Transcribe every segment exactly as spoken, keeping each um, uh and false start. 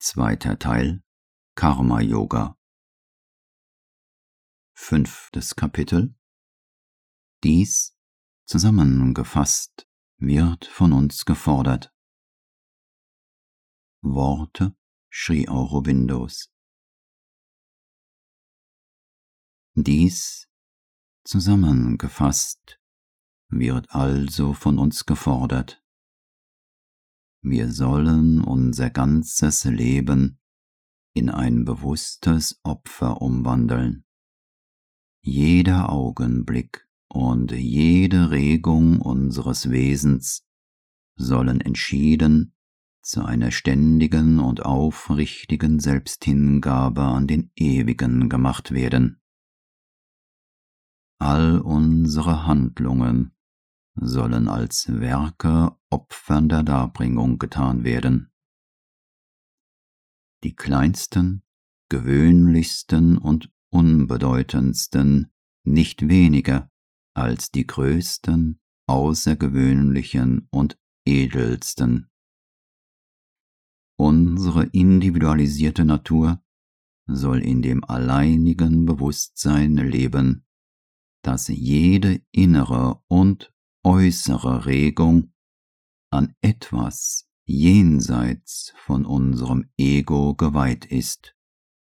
Zweiter Teil Karma Yoga. Fünftes Kapitel. Dies, zusammengefasst, wird von uns gefordert. Worte Sri Aurobindos. Dies, zusammengefasst, wird also von uns gefordert. Wir sollen unser ganzes Leben in ein bewusstes Opfer umwandeln. Jeder Augenblick und jede Regung unseres Wesens sollen entschieden zu einer ständigen und aufrichtigen Selbsthingabe an den Ewigen gemacht werden. All unsere Handlungen sollen als Werke opfernder Darbringung getan werden. Die kleinsten, gewöhnlichsten und unbedeutendsten nicht weniger als die größten, außergewöhnlichen und edelsten. Unsere individualisierte Natur soll in dem alleinigen Bewusstsein leben, dass jede innere und äußere Regung an etwas jenseits von unserem Ego geweiht ist.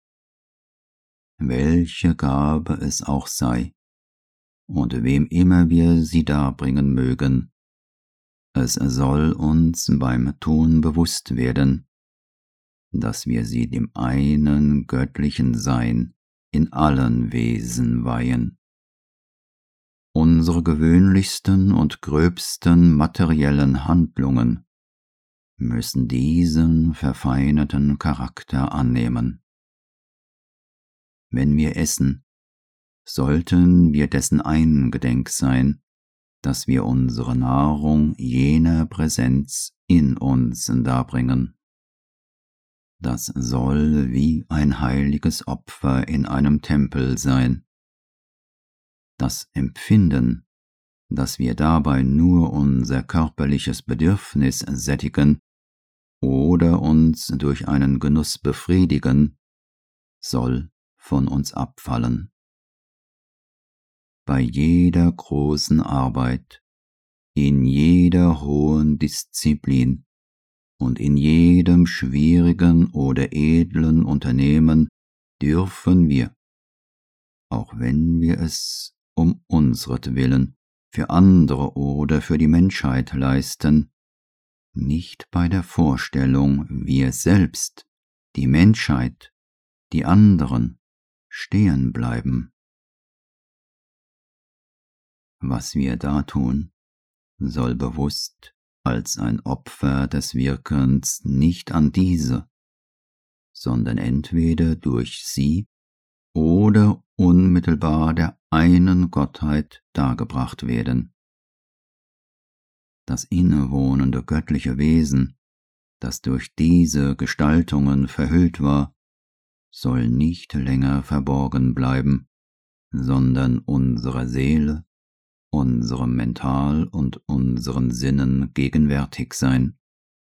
Welche Gabe es auch sei, und wem immer wir sie darbringen mögen, es soll uns beim Tun bewusst werden, dass wir sie dem einen göttlichen Sein in allen Wesen weihen. Unsere gewöhnlichsten und gröbsten materiellen Handlungen müssen diesen verfeinerten Charakter annehmen. Wenn wir essen, sollten wir dessen eingedenk sein, dass wir unsere Nahrung jener Präsenz in uns darbringen. Das soll wie ein heiliges Opfer in einem Tempel sein. Das Empfinden, dass wir dabei nur unser körperliches Bedürfnis sättigen oder uns durch einen Genuss befriedigen, soll von uns abfallen. Bei jeder großen Arbeit, in jeder hohen Disziplin und in jedem schwierigen oder edlen Unternehmen dürfen wir, auch wenn wir es um unsretwillen, für andere oder für die Menschheit leisten, nicht bei der Vorstellung, wir selbst, die Menschheit, die anderen, stehen bleiben. Was wir da tun, soll bewusst als ein Opfer des Wirkens nicht an diese, sondern entweder durch sie oder unmittelbar der einen Gottheit dargebracht werden. Das innewohnende göttliche Wesen, das durch diese Gestaltungen verhüllt war, soll nicht länger verborgen bleiben, sondern unserer Seele, unserem Mental und unseren Sinnen gegenwärtig sein.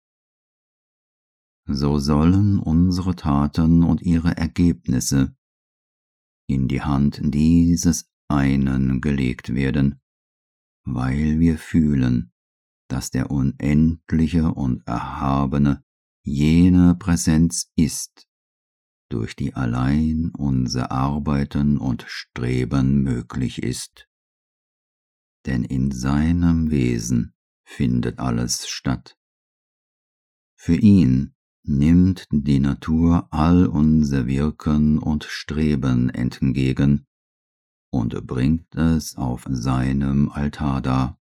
So sollen unsere Taten und ihre Ergebnisse in die Hand dieses einen gelegt werden, weil wir fühlen, dass der Unendliche und Erhabene jene Präsenz ist, durch die allein unser Arbeiten und Streben möglich ist. Denn in seinem Wesen findet alles statt. Für ihn nimmt die Natur all unser Wirken und Streben entgegen und bringt es auf seinem Altar dar.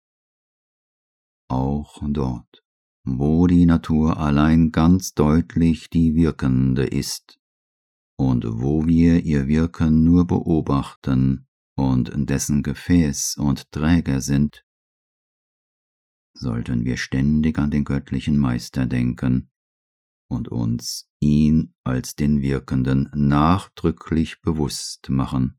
Auch dort, wo die Natur allein ganz deutlich die Wirkende ist und wo wir ihr Wirken nur beobachten und dessen Gefäß und Träger sind, sollten wir ständig an den göttlichen Meister denken und uns ihn als den Wirkenden nachdrücklich bewusst machen.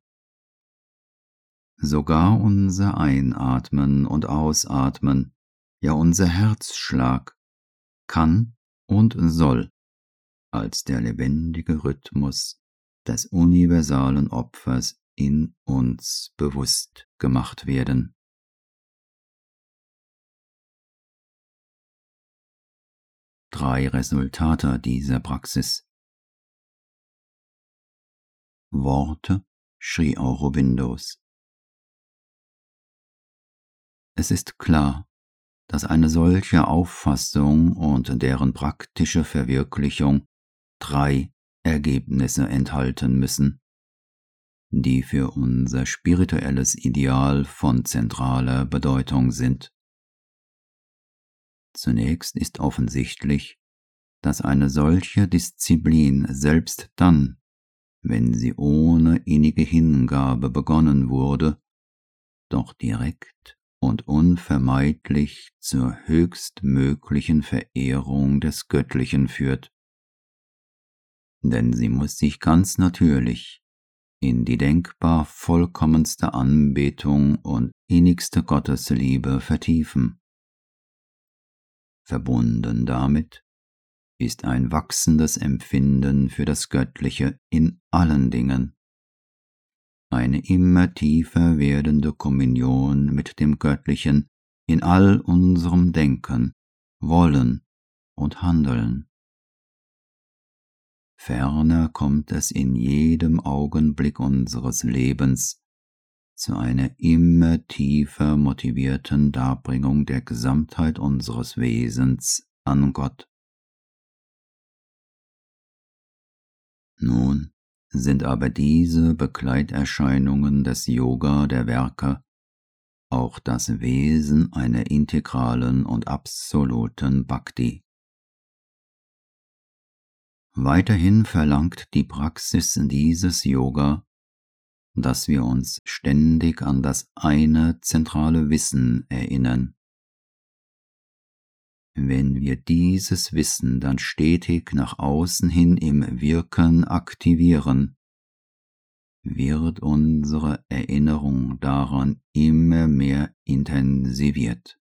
Sogar unser Einatmen und Ausatmen, ja unser Herzschlag, kann und soll als der lebendige Rhythmus des universalen Opfers in uns bewusst gemacht werden. Drei Resultate dieser Praxis. Worte Sri Aurobindos. Es ist klar, dass eine solche Auffassung und deren praktische Verwirklichung drei Ergebnisse enthalten müssen, die für unser spirituelles Ideal von zentraler Bedeutung sind. Zunächst ist offensichtlich, dass eine solche Disziplin selbst dann, wenn sie ohne innige Hingabe begonnen wurde, doch direkt und unvermeidlich zur höchstmöglichen Verehrung des Göttlichen führt. Denn sie muss sich ganz natürlich in die denkbar vollkommenste Anbetung und innigste Gottesliebe vertiefen. Verbunden damit ist ein wachsendes Empfinden für das Göttliche in allen Dingen, eine immer tiefer werdende Kommunion mit dem Göttlichen in all unserem Denken, Wollen und Handeln. Ferner kommt es in jedem Augenblick unseres Lebens zu einer immer tiefer motivierten Darbringung der Gesamtheit unseres Wesens an Gott. Nun sind aber diese Begleiterscheinungen des Yoga der Werke auch das Wesen einer integralen und absoluten Bhakti. Weiterhin verlangt die Praxis dieses Yoga, dass wir uns ständig an das eine zentrale Wissen erinnern. Wenn wir dieses Wissen dann stetig nach außen hin im Wirken aktivieren, wird unsere Erinnerung daran immer mehr intensiviert.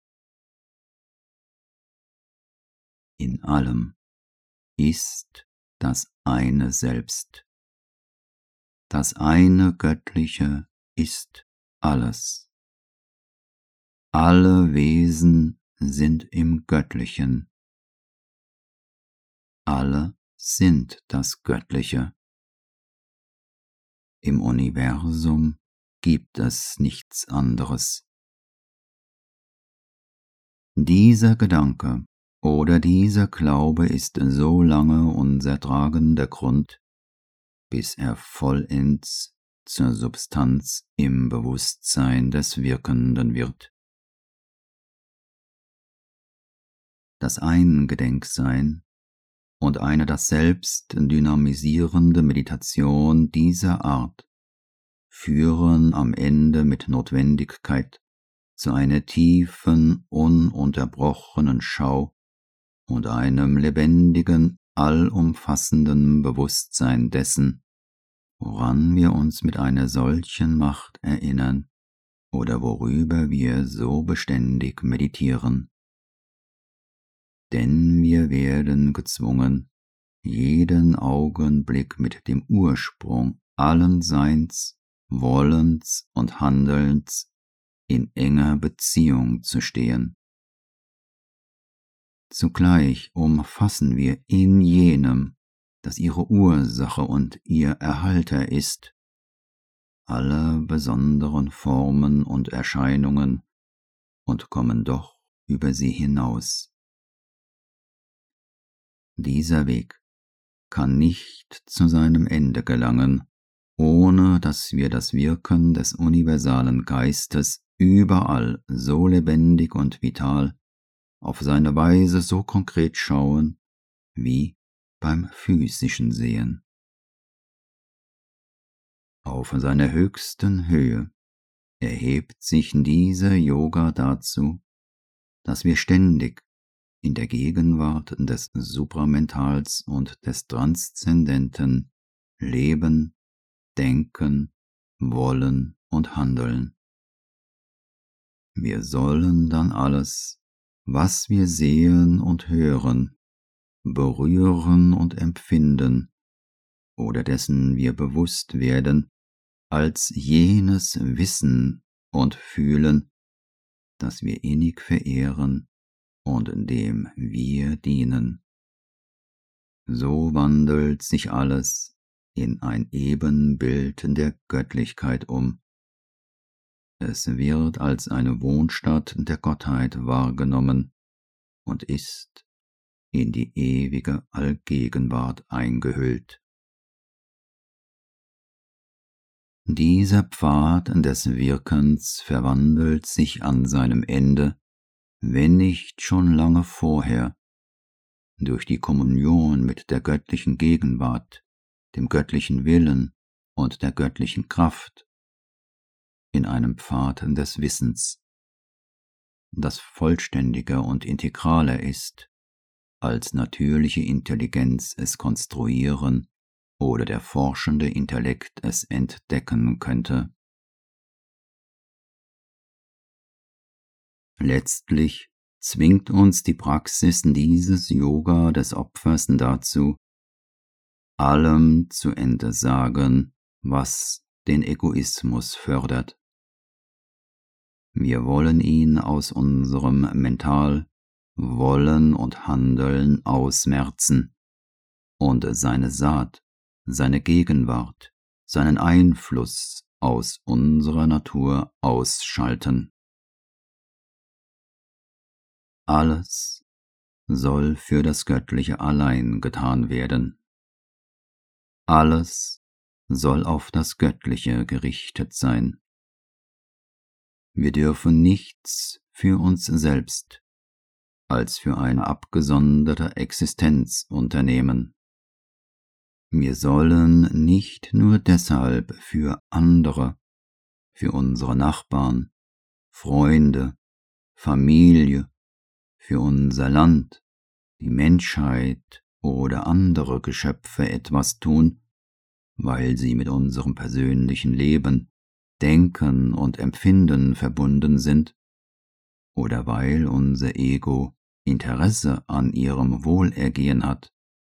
In allem ist das eine Selbst. Das eine Göttliche ist alles. Alle Wesen sind im Göttlichen. Alle sind das Göttliche. Im Universum gibt es nichts anderes. Dieser Gedanke oder dieser Glaube ist so lange unser tragender Grund, bis er vollends zur Substanz im Bewusstsein des Wirkenden wird. Das Eingedenksein und eine das Selbst dynamisierende Meditation dieser Art führen am Ende mit Notwendigkeit zu einer tiefen, ununterbrochenen Schau und einem lebendigen, allumfassenden Bewusstsein dessen, woran wir uns mit einer solchen Macht erinnern oder worüber wir so beständig meditieren. Denn wir werden gezwungen, jeden Augenblick mit dem Ursprung allen Seins, Wollens und Handelns in enger Beziehung zu stehen. Zugleich umfassen wir in jenem, das ihre Ursache und ihr Erhalter ist, alle besonderen Formen und Erscheinungen und kommen doch über sie hinaus. Dieser Weg kann nicht zu seinem Ende gelangen, ohne dass wir das Wirken des universalen Geistes überall so lebendig und vital, auf seine Weise so konkret schauen, wie beim physischen Sehen. Auf seiner höchsten Höhe erhebt sich dieser Yoga dazu, dass wir ständig in der Gegenwart des Supramentals und des Transzendenten leben, denken, wollen und handeln. Wir sollen dann alles, was wir sehen und hören, berühren und empfinden oder dessen wir bewusst werden, als jenes Wissen und Fühlen, das wir innig verehren und dem wir dienen. So wandelt sich alles in ein Ebenbild der Göttlichkeit um. Es wird als eine Wohnstatt der Gottheit wahrgenommen und ist in die ewige Allgegenwart eingehüllt. Dieser Pfad des Wirkens verwandelt sich an seinem Ende, wenn nicht schon lange vorher, durch die Kommunion mit der göttlichen Gegenwart, dem göttlichen Willen und der göttlichen Kraft, in einem Pfad des Wissens, das vollständiger und integraler ist, als natürliche Intelligenz es konstruieren oder der forschende Intellekt es entdecken könnte. Letztlich zwingt uns die Praxis dieses Yoga des Opfers dazu, allem zu entsagen, was den Egoismus fördert. Wir wollen ihn aus unserem Mental, Wollen und Handeln ausmerzen und seine Saat, seine Gegenwart, seinen Einfluss aus unserer Natur ausschalten. Alles soll für das Göttliche allein getan werden. Alles soll auf das Göttliche gerichtet sein. Wir dürfen nichts für uns selbst als für eine abgesonderte Existenz unternehmen. Wir sollen nicht nur deshalb für andere, für unsere Nachbarn, Freunde, Familie, für unser Land, die Menschheit oder andere Geschöpfe etwas tun, weil sie mit unserem persönlichen Leben, Denken und Empfinden verbunden sind, oder weil unser Ego Interesse an ihrem Wohlergehen hat.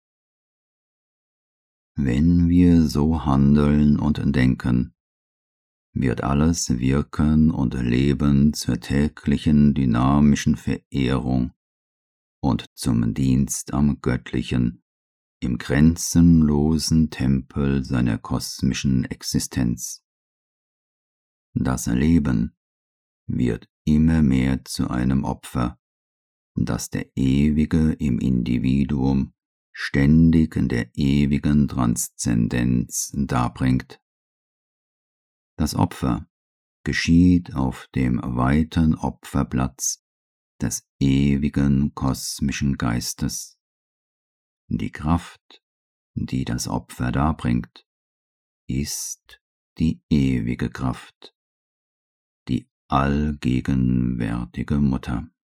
Wenn wir so handeln und denken, wird alles Wirken und Leben zur täglichen dynamischen Verehrung und zum Dienst am Göttlichen im grenzenlosen Tempel seiner kosmischen Existenz. Das Leben wird immer mehr zu einem Opfer, das der Ewige im Individuum ständig in der ewigen Transzendenz darbringt. Das Opfer geschieht auf dem weiten Opferplatz des ewigen kosmischen Geistes. Die Kraft, die das Opfer darbringt, ist die ewige Kraft, die allgegenwärtige Mutter.